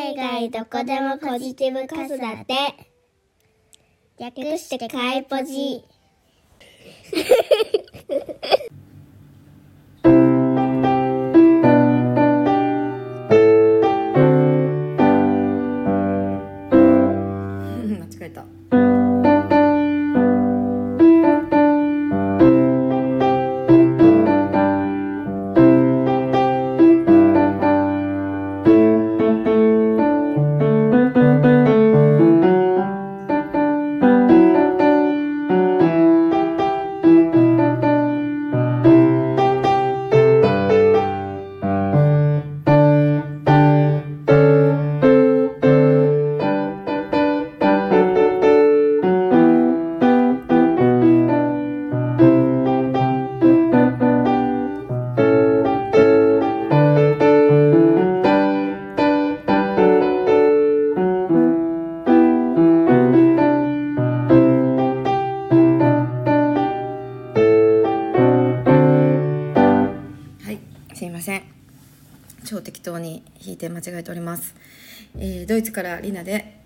海外どこでもポジティブ子育て。略してかいポジ。 間違えた。すいません、超適当に弾いて間違えております。ドイツからリナです。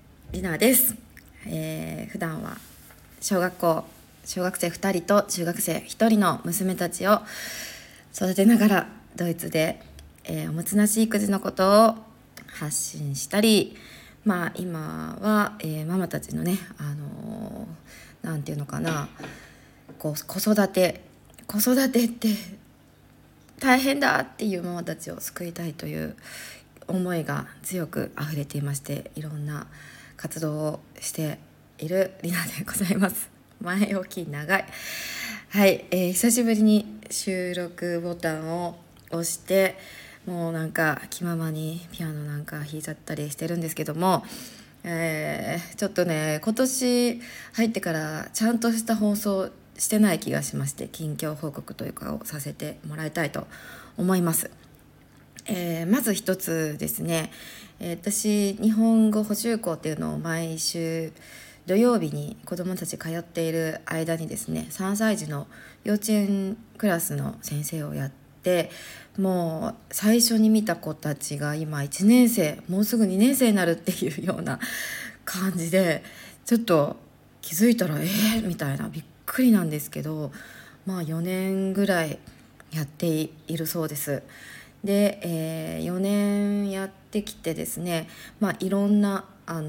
普段は小学生2人と中学生1人の娘たちを育てながらドイツで、おもつなし育児のことを発信したり、今は、ママたちのね、なんていうのかな、子育てって大変だっていうママたちを救いたいという思いが強くあふれていまして、いろんな活動をしているリナでございます。前置き長い。はい、久しぶりに収録ボタンを押して、もうなんか気ままにピアノなんか弾いちゃったりしてるんですけども、ちょっとね、今年入ってからちゃんとした放送してない気がしまして、近況報告というかをさせてもらいたいと思います。まず一つですね、私日本語補習校っていうのを毎週土曜日に子どもたち通っている間にですね、3歳児の幼稚園クラスの先生をやって、もう最初に見た子たちが今1年生、もうすぐ2年生になるっていうような感じで、ちょっと気づいたらみたいな、びっくりなんですけど、4年ぐらいやっているそうです。で、4年やってきてですね、いろんな、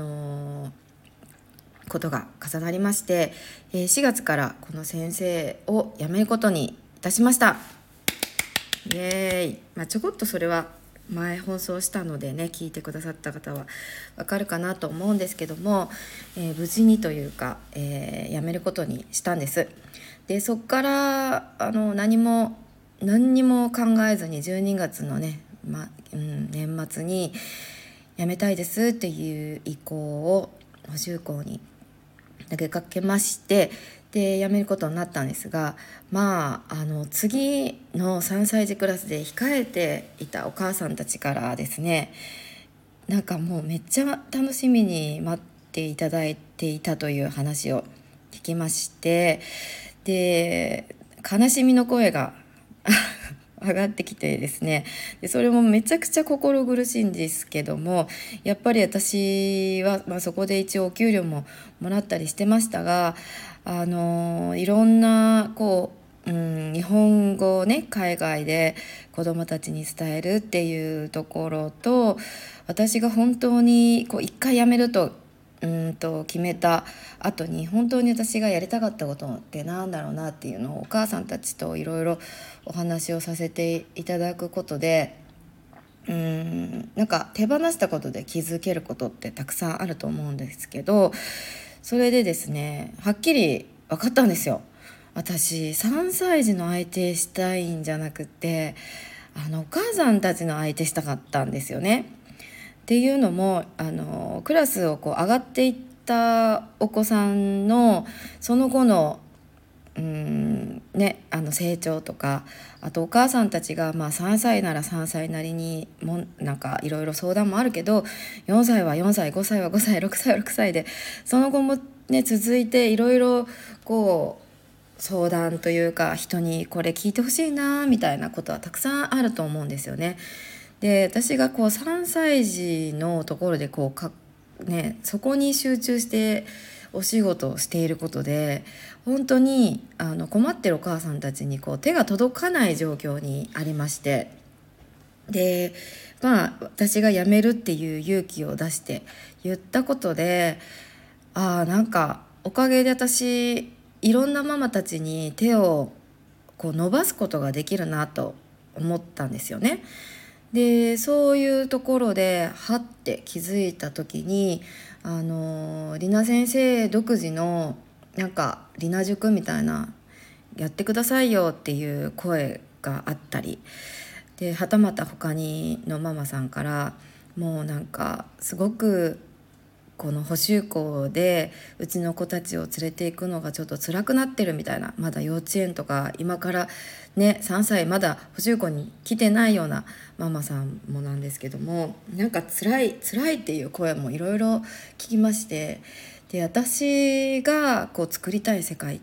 ことが重なりまして、4月からこの先生を辞めることにいたしました。イエーイ。ちょこっとそれは前放送したのでね、聞いてくださった方はわかるかなと思うんですけども、無事にというか、辞めることにしたんです。でそこから何にも考えずに12月のね、年末に辞めたいですっていう意向を補習校に投げかけまして、で辞めることになったんですが、次の3歳児クラスで控えていたお母さんたちからですね、なんかもうめっちゃ楽しみに待っていただいていたという話を聞きまして、で悲しみの声が上がってきてですね、でそれもめちゃくちゃ心苦しいんですけども、やっぱり私は、そこで一応お給料ももらったりしてましたが、いろんな日本語をね、海外で子どもたちに伝えるっていうところと、私が本当に一回辞めると決めた後に本当に私がやりたかったことってなんだろうなっていうのをお母さんたちといろいろお話をさせていただくことで、なんか手放したことで気づけることってたくさんあると思うんですけど、それでですね、はっきり分かったんですよ。私3歳児の相手したいんじゃなくて、お母さんたちの相手したかったんですよね。っていうのもクラスを上がっていったお子さんのその後の成長とか、あとお母さんたちが3歳なら3歳なりにもなんかいろいろ相談もあるけど、4歳は4歳、5歳は5歳、6歳は6歳で、その後もね続いていろいろ相談というか、人にこれ聞いてほしいなみたいなことはたくさんあると思うんですよね。 で私がこう3歳児のところでそこに集中してお仕事をしていることで、本当に困ってるお母さんたちに手が届かない状況にありまして、で私が辞めるっていう勇気を出して言ったことで、なんかおかげで私いろんなママたちに手を伸ばすことができるなと思ったんですよね。でそういうところではって気づいた時にりな先生独自のりな塾みたいなやってくださいよっていう声があったりで、はたまた他のママさんからもうすごくこの補習校でうちの子たちを連れていくのがちょっと辛くなってるみたいな、まだ幼稚園とか今からね3歳まだ補習校に来てないようなママさんもなんですけども、辛いっていう声もいろいろ聞きまして、で私が作りたい世界って、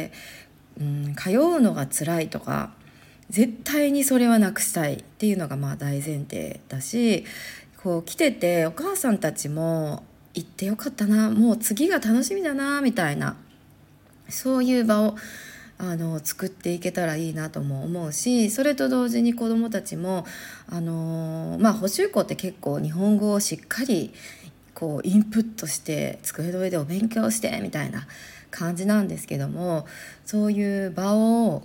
通うのが辛いとか絶対にそれはなくしたいっていうのが大前提だし、来ててお母さんたちも行ってよかったな、もう次が楽しみだなみたいな、そういう場を作っていけたらいいなとも思うし、それと同時に子どもたちも補習校って結構日本語をしっかりインプットして机の上でお勉強してみたいな感じなんですけども、そういう場を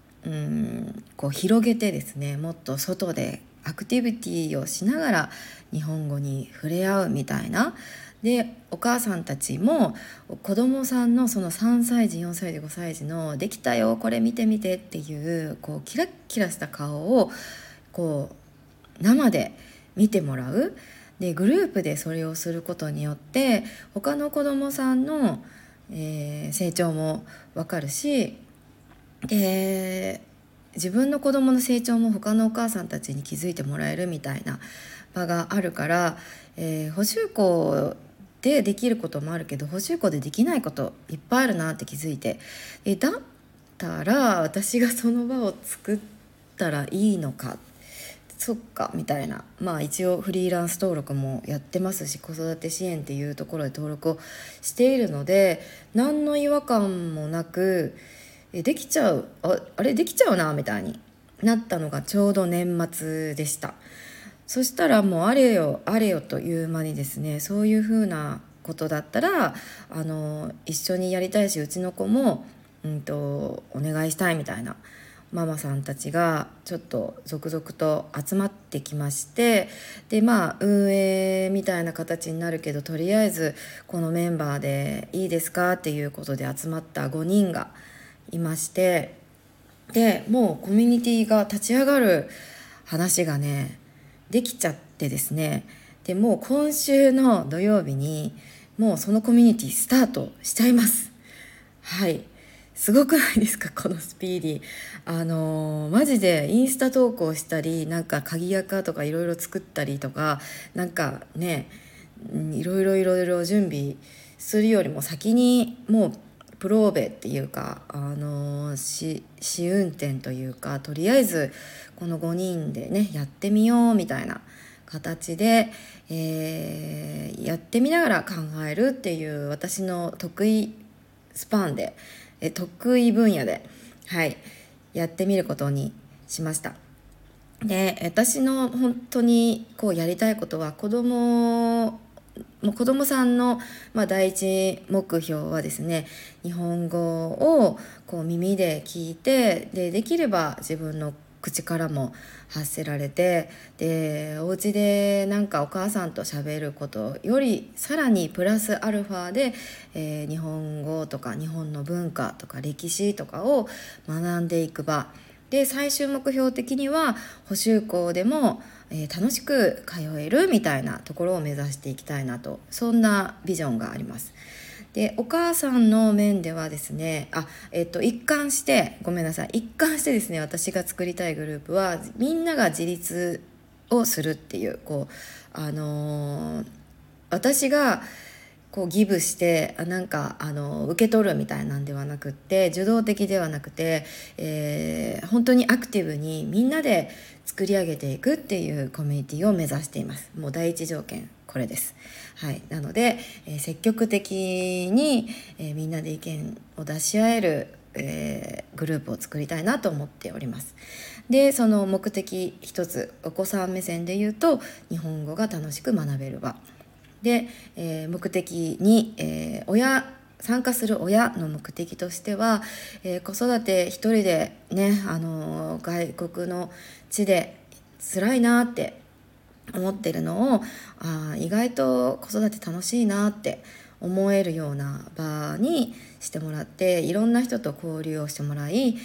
広げてですね、もっと外でアクティビティをしながら日本語に触れ合うみたいな。でお母さんたちも子どもさんのその3歳児4歳児5歳児のできたよこれ見てみてっていうキラッキラした顔を生で見てもらう。でグループでそれをすることによって他の子どもさんの、成長も分かるし、で自分の子どもの成長も他のお母さんたちに気づいてもらえるみたいな場があるから、補習校でできることもあるけど補習校でできないこといっぱいあるなって気づいて、だったら私がその場を作ったらいいのか、そっかみたいな。一応フリーランス登録もやってますし、子育て支援っていうところで登録をしているので何の違和感もなくできちゃう、あれできちゃうなみたいになったのがちょうど年末でした。そしたらもうあれよという間にですね、そういうふうなことだったら一緒にやりたいし、うちの子も、お願いしたいみたいなママさんたちがちょっと続々と集まってきまして、で運営みたいな形になるけどとりあえずこのメンバーでいいですかっていうことで集まった5人がいまして、でもうコミュニティが立ち上がる話がねできちゃってですね、でもう今週の土曜日にもうそのコミュニティスタートしちゃいます。はい、すごくないですかこのスピーディー。マジでインスタ投稿したり鍵垢とかいろいろ作ったりとかいろいろ準備するよりも先にもうプローベっていうか試運転というか、とりあえずこの5人でねやってみようみたいな形で、やってみながら考えるっていう私の得意スパンで得意分野で、やってみることにしました。で私の本当にやりたいことは子供さんの、第一目標はですね、日本語を耳で聞いて、できれば自分の口からも発せられて、でお家でお母さんと喋ることよりさらにプラスアルファで、日本語とか日本の文化とか歴史とかを学んでいく場で、最終目標的には補習校でも楽しく通えるみたいなところを目指していきたいなと、そんなビジョンがあります。でお母さんの面ではですね、一貫してですね、私が作りたいグループはみんなが自立をするっていう、私がこうギブしてなんか受け取るみたいなんではなくって、受動的ではなくて、本当にアクティブにみんなで作り上げていくっていうコミュニティを目指しています。もう第一条件これです。はい、なので、積極的に、みんなで意見を出し合える、グループを作りたいなと思っております。でその目的一つ、お子さん目線で言うと日本語が楽しく学べる場で、目的に、参加する親の目的としては、子育て一人でね、外国の地で辛いなって思ってるのを意外と子育て楽しいなって思えるような場にしてもらって、いろんな人と交流をしてもらい、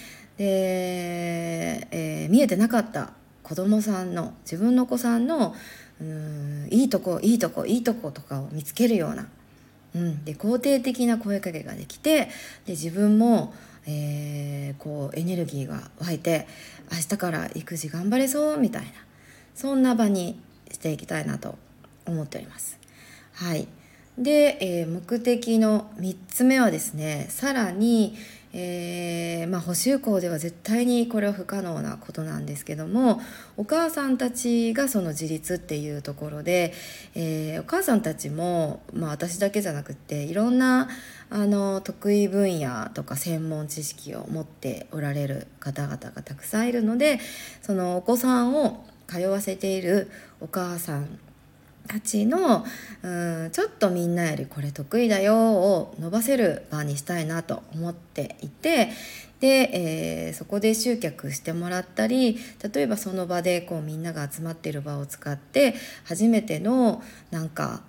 で、見えてなかった子供さんの、自分のお子さんのいいとことかを見つけるような、で肯定的な声かけができて、で自分も、こうエネルギーが湧いて明日から育児頑張れそうみたいな、そんな場にしていきたいなと思っております。はい。で、目的の3つ目はですね、さらに、補習校では絶対にこれは不可能なことなんですけども、お母さんたちがその自立っていうところで、お母さんたちも、私だけじゃなくっていろんな得意分野とか専門知識を持っておられる方々がたくさんいるので、そのお子さんを通わせているお母さんたちのちょっとみんなよりこれ得意だよを伸ばせる場にしたいなと思っていて、で、そこで集客してもらったり、例えばその場でこうみんなが集まっている場を使って初めてのなんか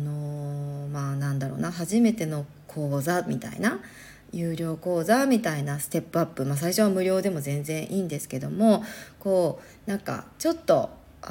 初めての講座みたいな、有料講座みたいなステップアップ、最初は無料でも全然いいんですけども、こうなんかちょっと、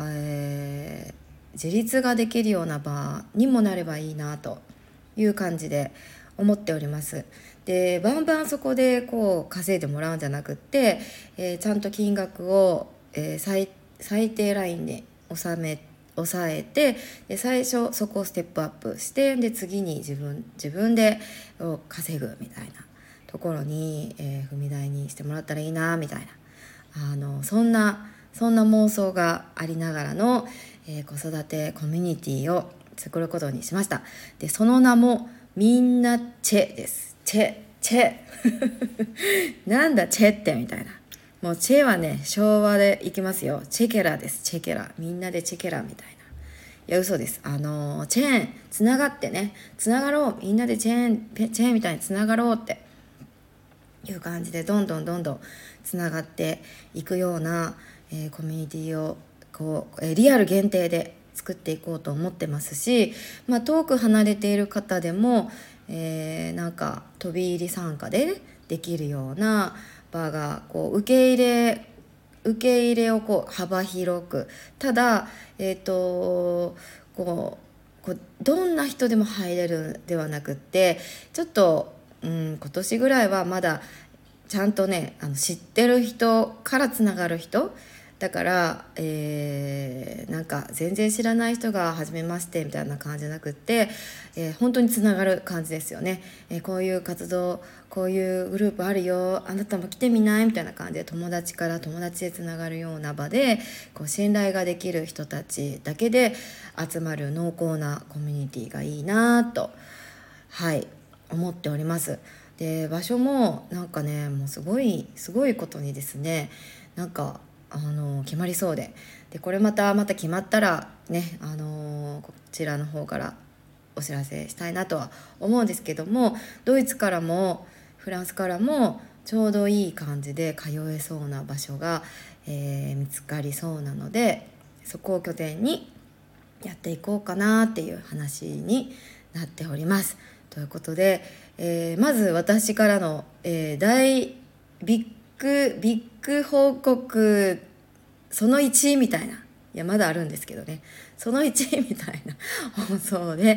自立ができるような場にもなればいいなという感じで思っております。でバンバンそこでこう稼いでもらうんじゃなくって、ちゃんと金額を、最低ラインで抑えて、で最初そこをステップアップして、で次に自分で稼ぐみたいなところに、踏み台にしてもらったらいいなみたいな、そんな妄想がありながらの、子育てコミュニティを作ることにしました。でその名もみんなチェです。チェなんだチェってみたいな。もうチェはね、昭和でいきますよ。チェケラです。チェケラ、みんなでチェケラみたいな。いや嘘です。チェーンつながってね、つながろう、みんなでチェーンみたいにつながろうっていう感じで、どんどんつながっていくような、コミュニティをこう、リアル限定で作っていこうと思ってますし、遠く離れている方でも、なんか飛び入り参加で、できるような場がこう受け入れをこう幅広く、ただこうどんな人でも入れるではなくって、ちょっと、今年ぐらいはまだちゃんとね、知ってる人からつながる人だから、なんか全然知らない人が初めましてみたいな感じじゃなくって、本当につながる感じですよね。こういう活動、こういうグループあるよ、あなたも来てみないみたいな感じで、友達から友達でつながるような場で、こう信頼ができる人たちだけで集まる濃厚なコミュニティがいいなと、思っております。で場所もなんかね、もうすごいことにですね、なんか決まりそうで、これまた決まったらね、こちらの方からお知らせしたいなとは思うんですけども、ドイツからもフランスからもちょうどいい感じで通えそうな場所が、見つかりそうなので、そこを拠点にやっていこうかなっていう話になっております。ということで、まず私からの、大ビッグ報告その1みたいな、いやまだあるんですけどね、その1みたいな放送で、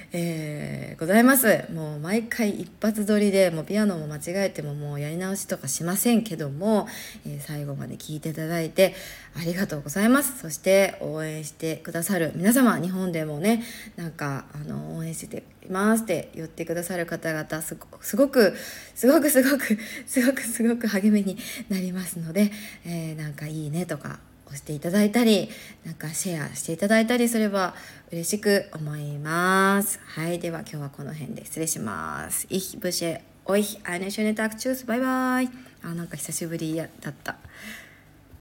ございます。もう毎回一発撮りでもうピアノも間違えてももうやり直しとかしませんけども、最後まで聞いていただいてありがとうございます。そして応援してくださる皆様、日本でもねなんか応援していますって言ってくださる方々すごく励みになりますので、なんかいいねとか押していただいたり、なんかシェアしていただいたりすれば嬉しく思います。はい、では今日はこの辺で失礼します。Ich wünsche euch eine schöne Tag. Tschüss, bye bye. なんか久しぶりだった。